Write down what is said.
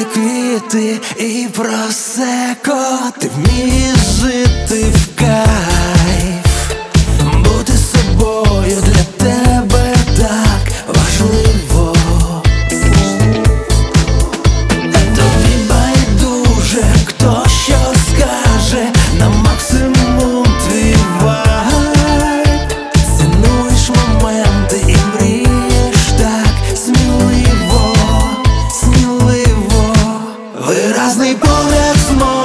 квіти і просеко. Ти вмієш жити в кайф, бути собою для тебе так важливо. Тобі байдуже, хто що скаже, на максимум твій вайб. Цінуєш моменти і мрієш так сміливо, сміливо. Виразний погляд зможе